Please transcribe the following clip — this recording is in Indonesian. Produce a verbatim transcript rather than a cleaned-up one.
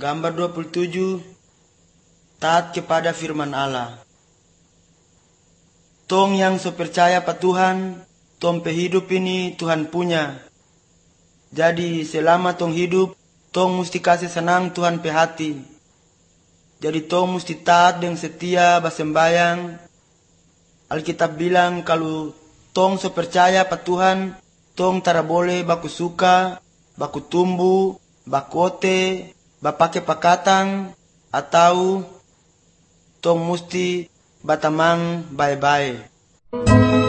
Gambar dua puluh tujuh. Taat kepada firman Allah. Tong yang so percaya pa Tuhan, tong pe hidup ini Tuhan punya. Jadi selama tong hidup, tong mesti kasih senang Tuhan pe hati. Jadi tong mesti taat dan setia basembayang. Alkitab bilang kalau tong so percaya pa Tuhan, tong tara boleh baku suka, baku tumbuh, bakote, bapake pakatang, atau tong musti batamang bae-bae.